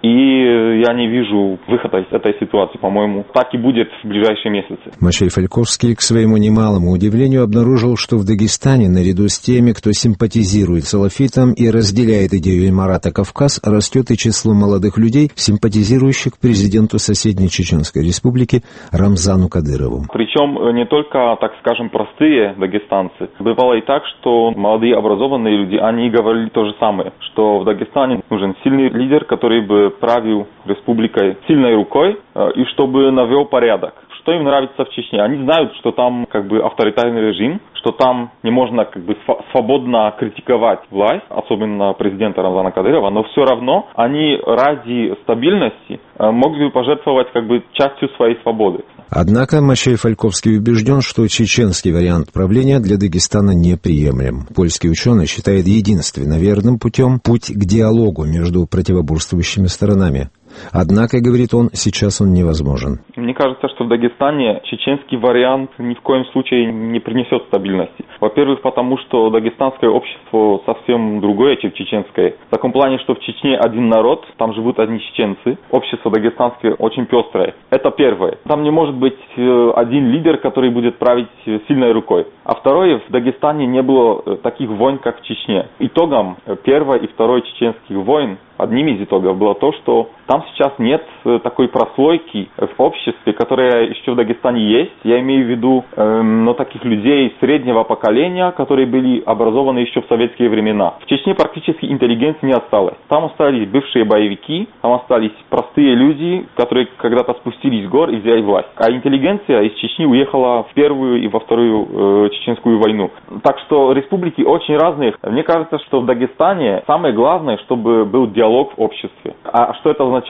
[SPEAKER 22] и я не вижу выхода из этой ситуации, по-моему. Так и будет в ближайшие месяцы.
[SPEAKER 21] Мачей Фальковский, к своему немалому удивлению, обнаружил, что в Дагестане, наряду с теми, кто симпатизирует салафитам и разделяет идею Эмирата Кавказ, растет и число молодых людей, симпатизирующих президенту соседней Чеченской Республики Рамзану Кадырову.
[SPEAKER 22] Причем не только, так скажем, простые дагестанцы. Бывало и так, что молодые образованные люди, они говорили то же самое, что в Дагестане нужен сильный лидер, который бы правил республикой сильной рукой и чтобы навел порядок. Что им нравится в Чечне? Они знают, что там как бы авторитарный режим, что там не можно как бы свободно критиковать власть, особенно президента Рамзана Кадырова, но все равно они ради стабильности могли бы пожертвовать как бы частью своей свободы.
[SPEAKER 21] Однако Мачей Фальковский убежден, что чеченский вариант правления для Дагестана неприемлем. Польский ученый считает единственно верным путем путь к диалогу между противоборствующими сторонами. Однако, говорит он, сейчас он невозможен.
[SPEAKER 22] Мне кажется, что в Дагестане чеченский вариант ни в коем случае не принесет стабильности. Во-первых, потому что дагестанское общество совсем другое, чем чеченское. В таком плане, что в Чечне один народ, там живут одни чеченцы. Общество дагестанское очень пестрое. Это первое. Там не может быть один лидер, который будет править сильной рукой. А второе, в Дагестане не было таких войн, как в Чечне. Итогом первой и второй чеченских войн, одним из итогов было то, что там сейчас нет такой прослойки в обществе, которая еще в Дагестане есть. Я имею в виду э, но таких людей среднего поколения, которые были образованы еще в советские времена. В Чечне практически интеллигенции не осталось. Там остались бывшие боевики, там остались простые люди, которые когда-то спустились с гор и взяли власть. А интеллигенция из Чечни уехала в первую и во вторую э, чеченскую войну. Так что республики очень разные. Мне кажется, что в Дагестане самое главное, чтобы был диалог в обществе. А что это означает?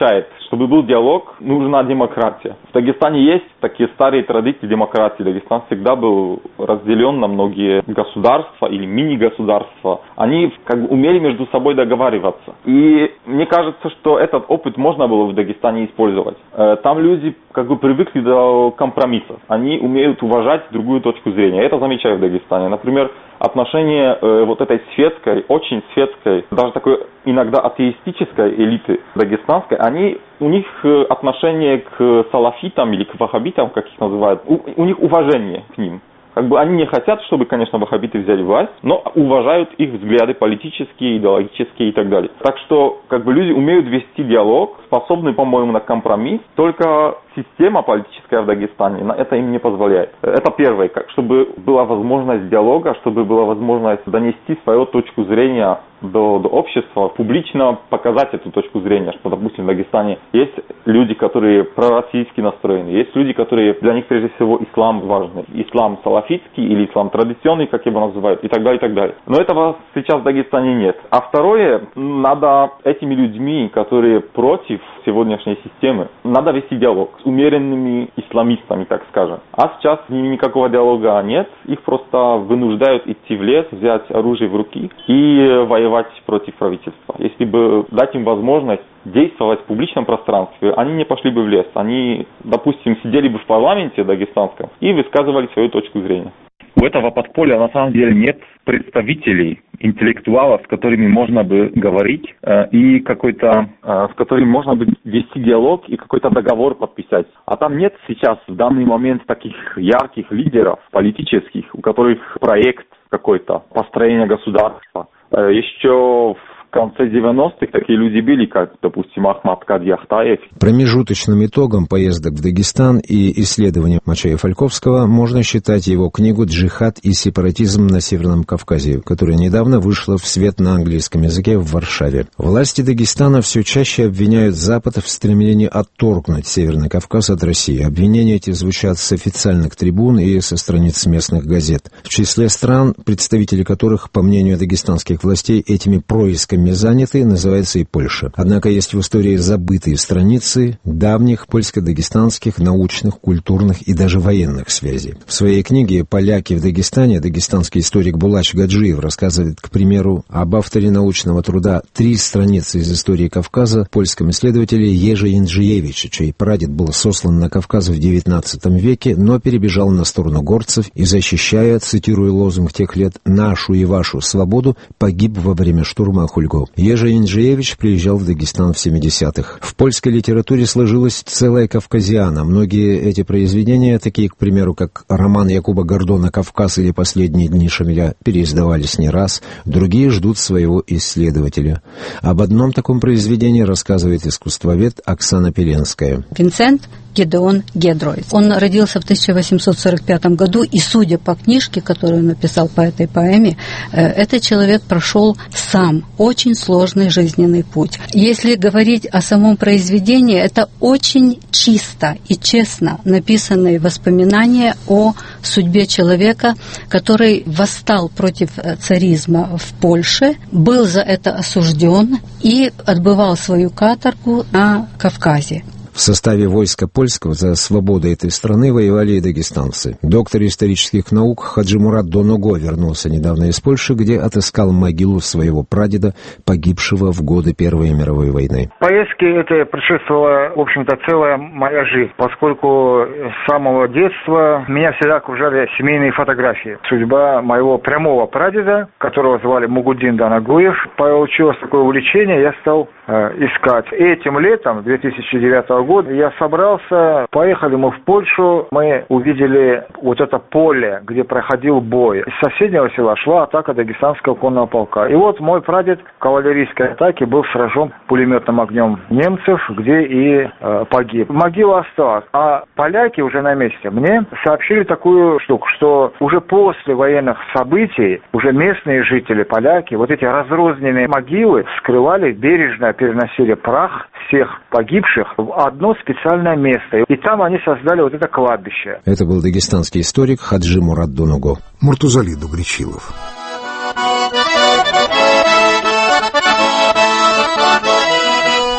[SPEAKER 22] Чтобы был диалог, нужна демократия. В Дагестане есть такие старые традиции демократии. Дагестан всегда был разделен на многие государства или мини-государства. Они как бы умели между собой договариваться. И мне кажется, что этот опыт можно было в Дагестане использовать. Там люди как бы привыкли до компромиссов. Они умеют уважать другую точку зрения. Я это замечаю в Дагестане. Например, отношение э, вот этой светской, очень светской, даже такой иногда атеистической элиты дагестанской, они, у них отношение к салафитам или к ваххабитам, как их называют, у, у них уважение к ним. Как бы они не хотят, чтобы, конечно, ваххабиты взяли власть, но уважают их взгляды политические, идеологические и так далее. Так что, как бы, люди умеют вести диалог, способны, по-моему, на компромисс, только система политическая в Дагестане это им не позволяет. Это первое, как, чтобы была возможность диалога, чтобы была возможность донести свою точку зрения до, до общества, публично показать эту точку зрения, что, допустим, в Дагестане есть люди, которые пророссийски настроены, есть люди, которые, для них, прежде всего, ислам важный, ислам салафитский или ислам традиционный, как его называют, и так далее, и так далее. Но этого сейчас в Дагестане нет. А второе, надо этими людьми, которые против сегодняшней системы, надо вести диалог с умеренными исламистами, так скажем. А сейчас с ними никакого диалога нет, их просто вынуждают идти в лес, взять оружие в руки и воевать против правительства. Если бы дать им возможность действовать в публичном пространстве, они не пошли бы в лес. Они, допустим, сидели бы в парламенте дагестанском и высказывали свою точку зрения.
[SPEAKER 2] У этого подполья на самом деле нет представителей, интеллектуалов, с которыми можно бы говорить э, и какой-то, э, с которыми можно бы вести диалог и какой-то договор подписать. А там нет сейчас в данный момент таких ярких лидеров политических, у которых проект какой-то, построение государства. Э, еще в конце девяностых такие люди были, как, допустим, Ахмад Кади Ахтаев.
[SPEAKER 21] Промежуточным итогом поездок в Дагестан и исследований Мачая-Фальковского можно считать его книгу «Джихад и сепаратизм на Северном Кавказе», которая недавно вышла в свет на английском языке в Варшаве. Власти Дагестана все чаще обвиняют Запад в стремлении отторгнуть Северный Кавказ от России. Обвинения эти звучат с официальных трибун и со страниц местных газет. В числе стран, представители которых, по мнению дагестанских властей, этими происками заняты, называется и Польша. Однако есть в истории забытые страницы давних польско-дагестанских научных, культурных и даже военных связей. В своей книге «Поляки в Дагестане» дагестанский историк Булач Гаджиев рассказывает, к примеру, об авторе научного труда «Три страницы из истории Кавказа» польском исследователе Ежи Инджиевича, чей прадед был сослан на Кавказ в девятнадцатом веке, но перебежал на сторону горцев и, защищая, цитируя лозунг тех лет «нашу и вашу свободу», погиб во время штурма Хульго. Ежи Инджиевич приезжал в Дагестан в семидесятых. В польской литературе сложилась целая кавказиана. Многие эти произведения, такие, к примеру, как роман Якуба Гордона «Кавказ» или «Последние дни Шамиля», переиздавались не раз, другие ждут своего исследователя. Об одном таком произведении рассказывает искусствовед Оксана Пеленская.
[SPEAKER 3] Винсент Гедеон Гедройц. Он родился в тысяча восемьсот сорок пятом году, и, судя по книжке, которую он написал по этой поэме, этот человек прошел сам очень сложный жизненный путь. Если говорить о самом произведении, это очень чисто и честно написанные воспоминания о судьбе человека, который восстал против царизма в Польше, был за это осужден и отбывал свою каторгу на Кавказе.
[SPEAKER 21] В составе войска польского за свободу этой страны воевали и дагестанцы. Доктор исторических наук Хаджимурат Доного вернулся недавно из Польши, где отыскал могилу своего прадеда, погибшего в годы Первой мировой войны.
[SPEAKER 9] Поездки это предшествовала, в общем-то, целая моя жизнь, поскольку с самого детства меня всегда окружали семейные фотографии. Судьба моего прямого прадеда, которого звали Мугуддин Данагуев, получилось такое увлечение, я стал э, искать. Этим летом две тысячи девятого года я собрался, поехали мы в Польшу, мы увидели вот это поле, где проходил бой. Из соседнего села шла атака дагестанского конного полка. И вот мой прадед в кавалерийской атаке был сражен пулеметным огнем немцев, где и э, погиб. Могила осталась. А поляки уже на месте мне сообщили такую штуку, что уже после военных событий, уже местные жители, поляки, вот эти разрозненные могилы скрывали, бережно переносили прах всех погибших в одно специальное место. И там они создали вот это кладбище.
[SPEAKER 21] Это был дагестанский историк Хаджимурат Доного.
[SPEAKER 1] Муртузали Дугричилов.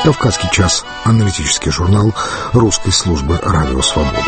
[SPEAKER 1] «Кавказский час» — аналитический журнал русской службы «Радио Свобода».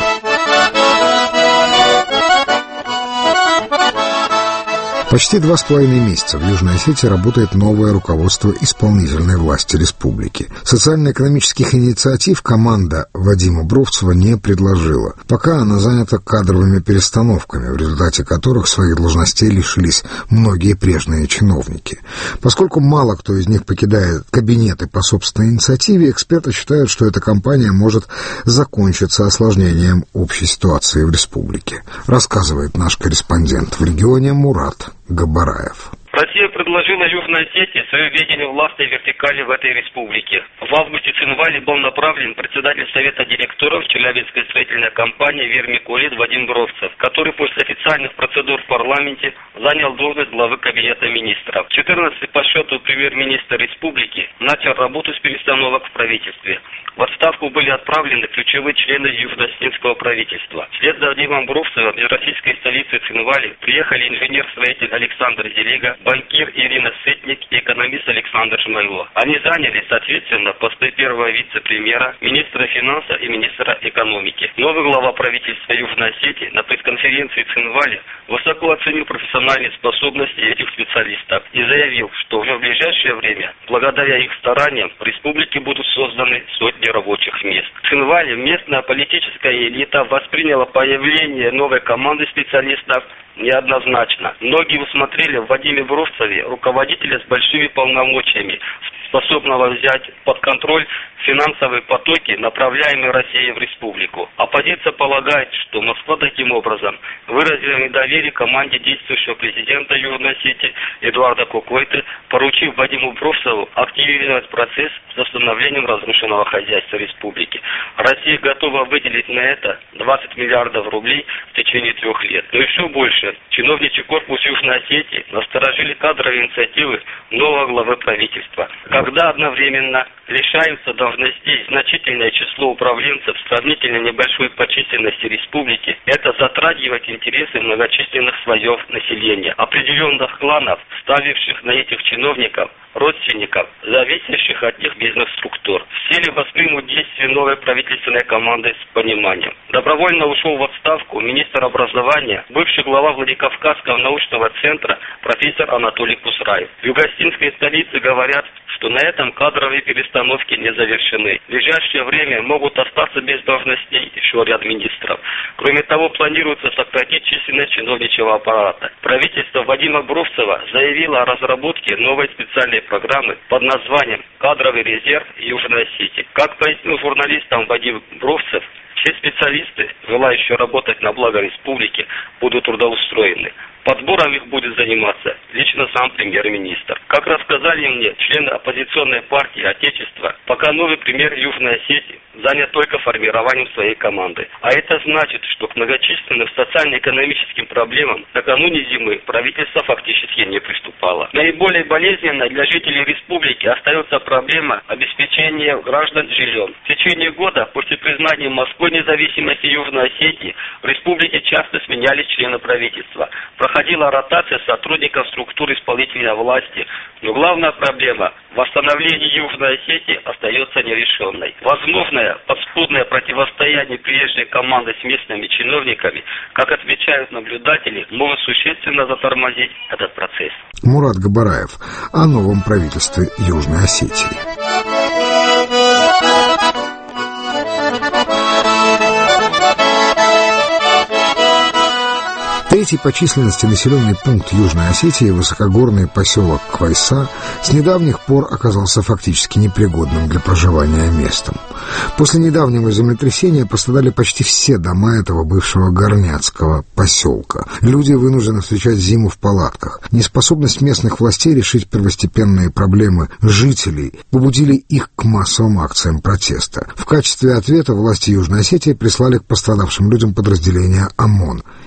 [SPEAKER 1] Почти два с половиной месяца в Южной Осетии работает новое руководство исполнительной власти республики. Социально-экономических инициатив команда Вадима Бровцева не предложила. Пока она занята кадровыми перестановками, в результате которых своих должностей лишились многие прежние чиновники. Поскольку мало кто из них покидает кабинеты по собственной инициативе, эксперты считают, что эта кампания может закончиться осложнением общей ситуации в республике. Рассказывает наш корреспондент в регионе Мурат Габараев.
[SPEAKER 7] Россия предложила Южной Осетии свое видение властной вертикали в этой республике. В августе в Цинвале был направлен председатель Совета директоров Челябинской строительной компании «Вермикулит» Вадим Бровцев, который после официальных процедур в парламенте занял должность главы кабинета министров. четырнадцатый по счету премьер-министр республики начал работу с перестановок в правительстве. В отставку были отправлены ключевые члены южно-осетинского правительства. Вслед за Вадимом Бровцевым из российской столицы Цинвали приехали инженер-строитель Александр Зелега, банкир Ирина Сытник и экономист Александр Жмайло. Они заняли, соответственно, посты первого вице-премьера, министра финансов и министра экономики. Новый глава правительства Южной Осетии на пресс-конференции в Цинвале высоко оценил профессиональные способности этих специалистов и заявил, что уже в ближайшее время, благодаря их стараниям, в республике будут созданы сотни рабочих мест. В Цинвале местная политическая элита восприняла появление новой команды специалистов неоднозначно. Многие усмотрели в Вадиме Бровцеве руководителя с большими полномочиями, способного взять под контроль финансовые потоки, направляемые Россией в республику. Оппозиция полагает, что Москва таким образом выразила недоверие команде действующего президента Южной Осетии Эдуарда Кукойты, поручив Вадиму Бровцеву активизировать процесс с восстановлением разрушенного хозяйства республики. Россия готова выделить на это двадцать миллиардов рублей в течение трех лет. Но еще больше, чиновничий корпус Южной Осетии насторожили кадровые инициативы нового главы правительства. Когда одновременно лишаются должностей значительное число управленцев сравнительно небольшой по численности республики, это затрагивает интересы многочисленных слоев населения, определенных кланов, ставивших на этих чиновников, родственников, зависящих от них бизнес-структур. Все ли воспримут действия новой правительственной команды с пониманием? Добровольно ушел в отставку министр образования, бывший глава Владикавказского научного центра профессор Анатолий Кусраев. В юго-осетинской столице говорят, что на этом кадровые перестановки не завершены. В ближайшее время могут остаться без должностей еще ряд министров. Кроме того, планируется сократить численность чиновничьего аппарата. Правительство Вадима Бровцева заявило о разработке новой специальной программы под названием «Кадровый резерв Южной Осетии». Как пояснил журналистам Вадим Бровцев, все специалисты, желающие работать на благо республики, будут трудоустроены. Подбором их будет заниматься лично сам премьер-министр. Как рассказали мне члены оппозиционной партии Отечества, пока новый премьер Южной Осетии занят только формированием своей команды. А это значит, что к многочисленным социально-экономическим проблемам накануне зимы правительство фактически не приступало. Наиболее болезненной для жителей республики остается проблема обеспечения граждан жильем. В течение года после признания Москвой независимости Южной Осетии в республике часто сменялись члены правительства. Проходила ротация сотрудников структур исполнительной власти, но главная проблема – восстановление Южной Осетии остается нерешенной. Возможное подспудное противостояние приезжей команды с местными чиновниками, как отмечают наблюдатели, может существенно затормозить этот процесс.
[SPEAKER 1] Мурат Габараев о новом правительстве Южной Осетии. Третий по численности населенный пункт Южной Осетии, высокогорный поселок Квайса, с недавних пор оказался фактически непригодным для проживания местом. После недавнего землетрясения пострадали почти все дома этого бывшего горняцкого поселка. Люди вынуждены встречать зиму в палатках. Неспособность местных властей решить первостепенные проблемы жителей побудили их к массовым акциям протеста. В качестве ответа власти Южной Осетии прислали к пострадавшим людям подразделения ОМОН.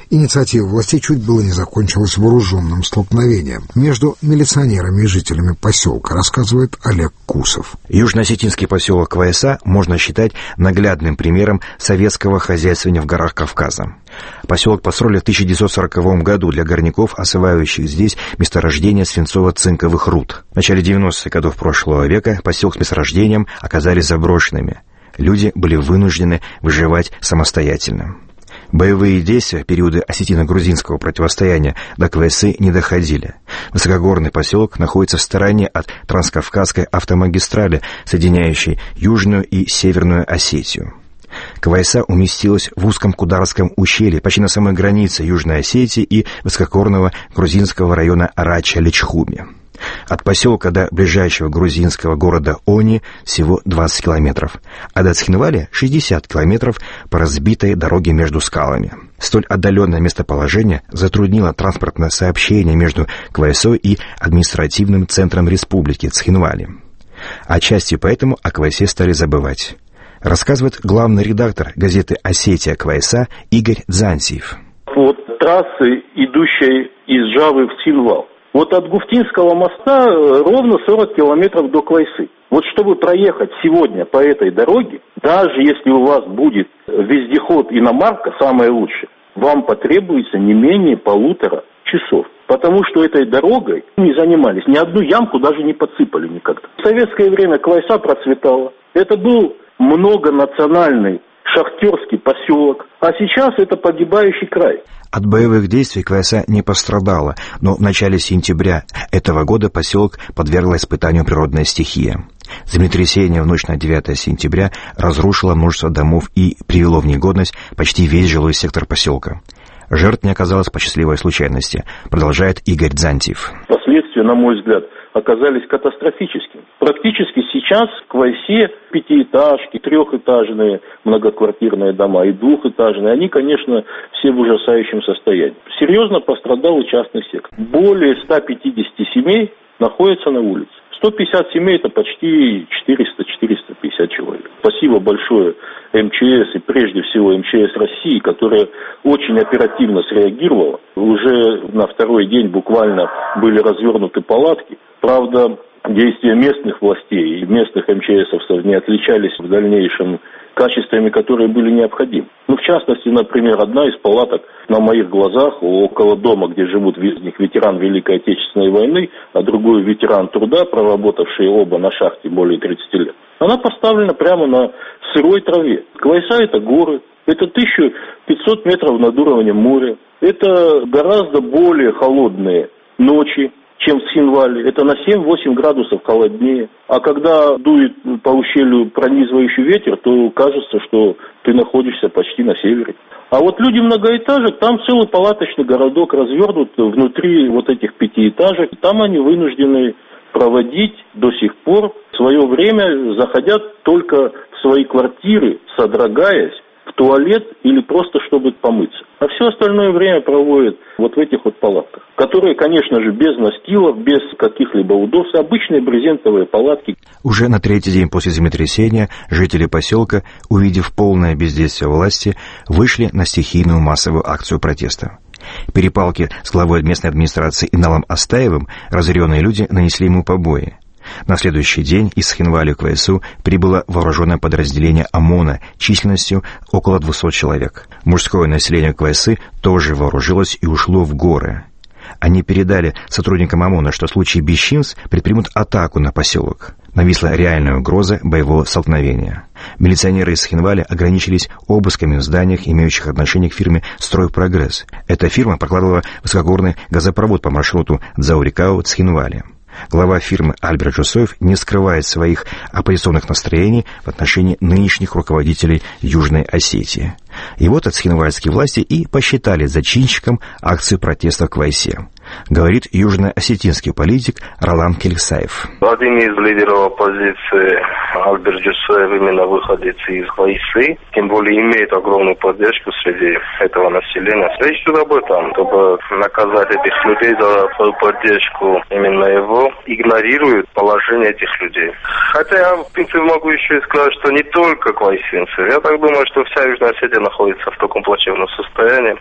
[SPEAKER 1] Инициатива властей чуть было не закончилась вооруженным столкновением между милиционерами и жителями поселка, рассказывает Олег Кусов.
[SPEAKER 6] Южно-осетинский поселок Квайса можно считать наглядным примером советского хозяйствования в горах Кавказа. Поселок построили в тысяча девятьсот сороковом году для горняков, осваивающих здесь месторождение свинцово-цинковых руд. В начале девяностых годов прошлого века поселок с месторождением оказались заброшенными. Люди были вынуждены выживать самостоятельно. Боевые действия в периоды осетино-грузинского противостояния до Квайсы не доходили. Высокогорный поселок находится в стороне от Транскавказской автомагистрали, соединяющей Южную и Северную Осетию. Квайса уместилась в узком Кударском ущелье, почти на самой границе Южной Осетии и высокогорного грузинского района Рача-Личхуми. От поселка до ближайшего грузинского города Они всего двадцать километров, а до Цхинвали шестьдесят километров по разбитой дороге между скалами. Столь отдаленное местоположение затруднило транспортное сообщение между Квайсой и административным центром республики Цхинвали. Отчасти поэтому о Квайсе стали забывать. Рассказывает главный редактор газеты «Осетия Квайса» Игорь Дзантиев.
[SPEAKER 8] Вот трассы, идущие из Жавы в Цхинвал. Вот от Гуфтинского моста ровно сорок километров до Квайсы. Вот чтобы проехать сегодня по этой дороге, даже если у вас будет вездеход иномарка, самое лучшее, вам потребуется не менее полутора часов. Потому что этой дорогой не занимались, ни одну ямку даже не подсыпали никогда. В советское время Квайса процветала. Это был многонациональный шахтерский поселок, а сейчас это погибающий край.
[SPEAKER 6] От боевых действий Квайса не пострадала, но в начале сентября этого года поселок подвергла испытанию природная стихия. Землетрясение в ночь на девятое сентября разрушило множество домов и привело в негодность почти весь жилой сектор поселка. Жертв не оказалось по счастливой случайности, продолжает Игорь Дзантиев.
[SPEAKER 8] Последствия, на мой взгляд, оказались катастрофическими. Практически сейчас в Квайсе пятиэтажки, трехэтажные многоквартирные дома и двухэтажные, они, конечно, все в ужасающем состоянии. Серьезно пострадал и частный сектор. Более ста пятидесяти семей находятся на улице. сто пятьдесят семей – это почти четыреста - четыреста пятьдесят человек. Спасибо большое эм че эс и прежде всего эм че эс России, которая очень оперативно среагировала. Уже на второй день буквально были развернуты палатки. Правда, действия местных властей и местных эм че эсовцев не отличались в дальнейшем качествами, которые были необходимы. Ну, в частности, например, одна из палаток на моих глазах около дома, где живут из них ветеран Великой Отечественной войны, а другой ветеран труда, проработавший оба на шахте более тридцати лет. Она поставлена прямо на сырой траве. Квайса – это горы, это тысяча пятьсот метров над уровнем моря, это гораздо более холодные ночи, чем в Цхинвале. Это на семь-восемь градусов холоднее. А когда дует по ущелью пронизывающий ветер, то кажется, что ты находишься почти на севере. А вот люди многоэтажек, там целый палаточный городок развернут внутри вот этих пятиэтажек. Там они вынуждены проводить до сих пор свое время, заходя только в свои квартиры, содрогаясь, в туалет или просто чтобы помыться. А все остальное время проводят вот в этих вот палатках, которые, конечно же, без настилов, без каких-либо удобств, обычные брезентовые палатки.
[SPEAKER 6] Уже на третий день после землетрясения жители поселка, увидев полное бездействие власти, вышли на стихийную массовую акцию протеста. Перепалки с главой местной администрации Иналом Астаевым разъяренные люди нанесли ему побои. На следующий день из Цхинвали в Квайсу прибыло вооруженное подразделение ОМОНа численностью около двухсот человек. Мужское население Квайсы тоже вооружилось и ушло в горы. Они передали сотрудникам ОМОНа, что в случае бесчинств предпримут атаку на поселок. Нависла реальная угроза боевого столкновения. Милиционеры из Цхинвали ограничились обысками в зданиях, имеющих отношение к фирме «Стройпрогресс». Эта фирма прокладывала высокогорный газопровод по маршруту Дзаурикау-Цхинвали. Глава фирмы Альберт Жусоев не скрывает своих оппозиционных настроений в отношении нынешних руководителей Южной Осетии. И вот цхинвальские власти и посчитали зачинщиком акции протеста в Квайсе. Говорит южноосетинский политик Ролан Келексаев.
[SPEAKER 23] Один из лидеров оппозиции Альберт Жусоев именно выходит из Квайсы, тем более имеет огромную поддержку среди этого населения. Речь идет об этом, чтобы наказать этих людей за свою поддержку именно его, игнорируют положение этих людей. Хотя я, в принципе, могу еще и сказать, что не только квайсинцы. Я так думаю, что вся Южная Осетия находится в таком плачевном состоянии.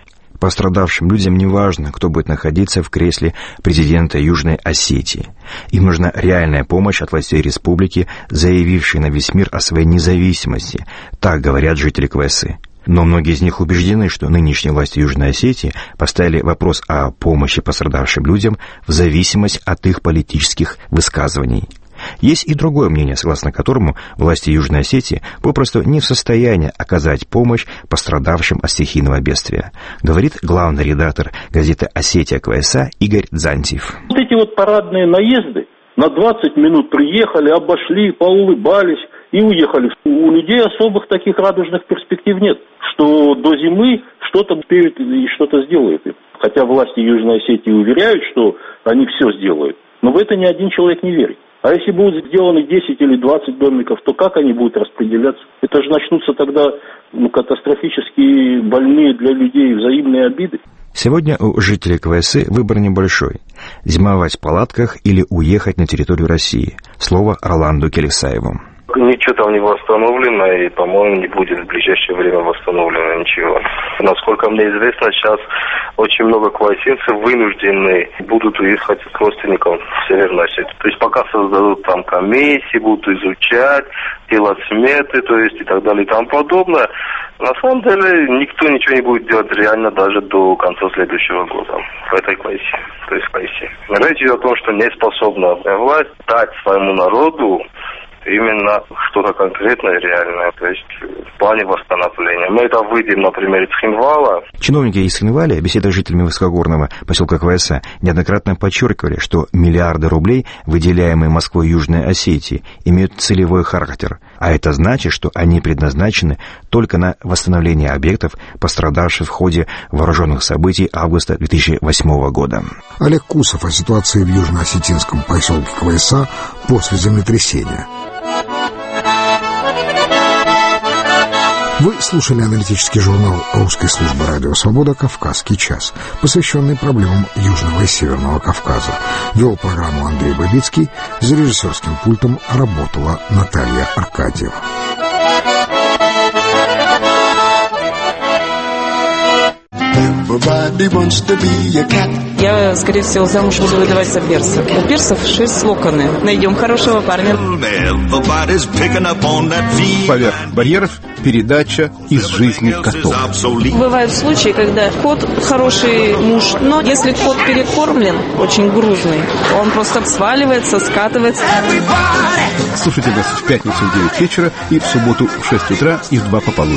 [SPEAKER 6] Пострадавшим людям не важно, кто будет находиться в кресле президента Южной Осетии. Им нужна реальная помощь от властей республики, заявившей на весь мир о своей независимости. Так говорят жители КВСы. Но многие из них убеждены, что нынешние власти Южной Осетии поставили вопрос о помощи пострадавшим людям в зависимость от их политических высказываний. Есть и другое мнение, согласно которому власти Южной Осетии попросту не в состоянии оказать помощь пострадавшим от стихийного бедствия, говорит главный редактор газеты «Осетия КВСА» Игорь Дзантьев.
[SPEAKER 8] Вот эти вот парадные наезды, на двадцать минут приехали, обошли, поулыбались и уехали. У людей особых таких радужных перспектив нет, что до зимы что-то успеют и что-то сделают. Хотя власти Южной Осетии уверяют, что они все сделают, но в это ни один человек не верит. А если будут сделаны десять или двадцать домиков, то как они будут распределяться? Это же начнутся тогда ну, катастрофически больные для людей взаимные обиды.
[SPEAKER 6] Сегодня у жителей КВСы выбор небольшой – зимовать в палатках или уехать на территорию России. Слово Роланду Келесаеву.
[SPEAKER 23] Ничего там не восстановлено, и, по-моему, не будет в ближайшее время восстановлено ничего. Насколько мне известно, сейчас очень много квайсинцев вынуждены будут уехать к родственникам в Северной Осетии. То есть пока создадут там комиссии, будут изучать, делать сметы, то есть и так далее и тому подобное. На самом деле никто ничего не будет делать реально даже до конца следующего года в этой квайсе. То есть квайсе. Речь идет о том, что не способна власть дать своему народу именно что-то конкретное, реальное, то есть в плане восстановления. Мы это выйдем, например, из Цхинвала.
[SPEAKER 6] Чиновники из Цхинваля, беседуя с жителями высокогорного поселка КВСА, неоднократно подчеркивали, что миллиарды рублей, выделяемые Москвой Южной Осетии, имеют целевой характер. А это значит, что они предназначены только на восстановление объектов, пострадавших в ходе вооруженных событий августа две тысячи восьмого года.
[SPEAKER 1] Олег Кусов о ситуации в южно-осетинском поселке КВСА после землетрясения. Вы слушали аналитический журнал русской службы радио «Свобода» «Кавказский час», посвященный проблемам Южного и Северного Кавказа. Вел программу Андрей Бабицкий, за режиссерским пультом работала Наталья Аркадьева.
[SPEAKER 5] Я, скорее всего, замуж буду выдавать за перса. У персов шесть локоны. Найдем хорошего парня.
[SPEAKER 10] Поверх барьеров передача из жизни котов.
[SPEAKER 5] Бывают случаи, когда кот хороший муж, но если кот перекормлен, очень грузный, он просто сваливается, скатывается.
[SPEAKER 10] Слушайте нас в пятницу в девять вечера и в субботу в шесть утра и в два пополудни.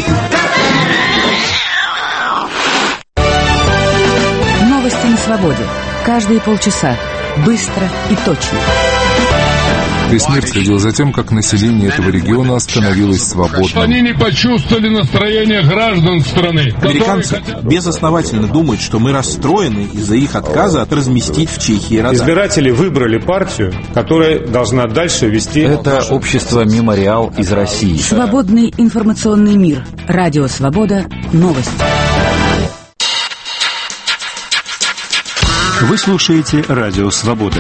[SPEAKER 11] Новости на свободе. Каждые полчаса. Быстро и точно.
[SPEAKER 24] Весь мир следил за тем, как население этого региона становилось свободным.
[SPEAKER 25] Они не почувствовали настроение граждан страны.
[SPEAKER 26] Американцы безосновательно думают, что мы расстроены из-за их отказа от разместить в Чехии радар.
[SPEAKER 27] Избиратели выбрали партию, которая должна дальше вести...
[SPEAKER 28] Это общество «Мемориал» из России.
[SPEAKER 11] Свободный информационный мир. Радио «Свобода». Новости.
[SPEAKER 29] Вы слушаете «Радио Свобода».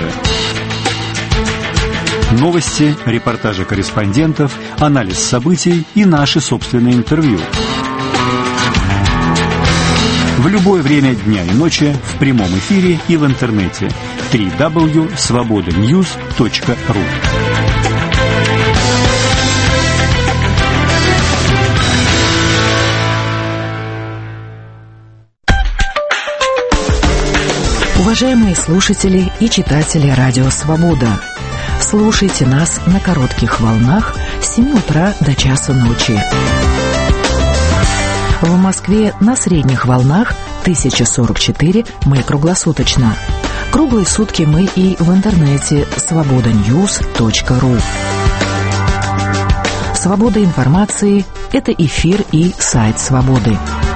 [SPEAKER 29] Новости, репортажи корреспондентов, анализ событий и наши собственные интервью. В любое время дня и ночи в прямом эфире и в интернете. дабл ю дабл ю дабл ю точка свобода ньюс точка ру.
[SPEAKER 11] Уважаемые слушатели и читатели «Радио Свобода», слушайте нас на коротких волнах с семи утра до часа ночи. В Москве на средних волнах тысяча сорок четыре мы круглосуточно. Круглые сутки мы и в интернете свобода ньюс точка ру. Свобода информации – это эфир и сайт «Свободы».